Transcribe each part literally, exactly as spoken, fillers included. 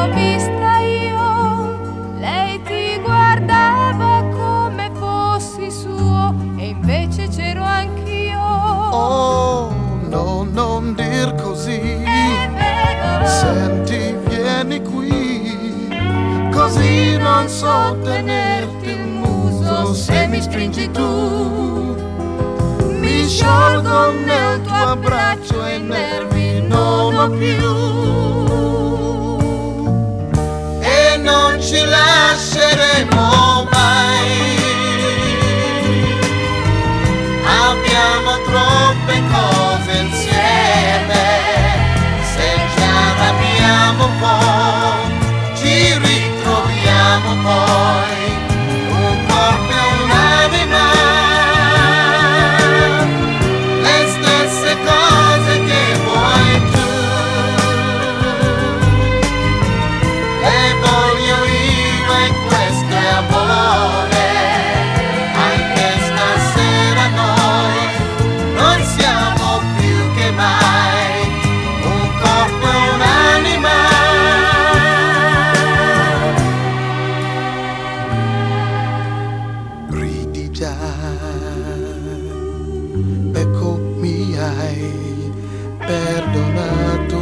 l'ho vista io, lei ti guardava come fossi suo e invece c'ero anch'io. Oh, no, non dir così. Senti, vieni qui, così non so tenerti il muso se mi stringi tu. Mi sciolgo nel tuo abbraccio e i nervi non ho più. E non ci lasceremo mai. Abbiamo troppe cose insieme. Se ci arrabbiamo un po', ci ritroviamo poi. Un corpo e un'anima. Le stesse cose che vuoi tu. Le voglio io e questo è amore. Anche stasera noi non siamo più che mai un corpo e un'anima. Ridi già, ecco mi hai perdonato.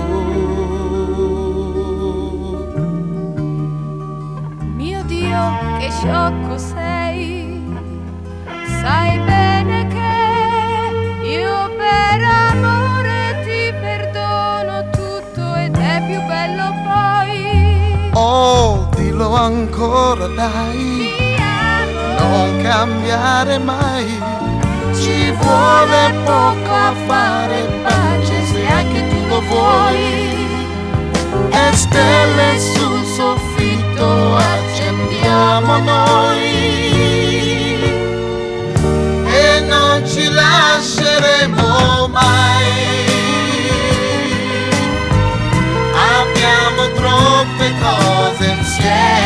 Mio Dio, che sciocco sei, sai bene che io per amore ti perdono tutto ed è più bello poi. Oh, dillo ancora dai, Ti amo, non cambiare mai. Ci vuole poco a fare pace se anche tu lo vuoi. E stelle sul soffitto accendiamo noi. E non ci lasceremo mai. Abbiamo troppe cose insieme.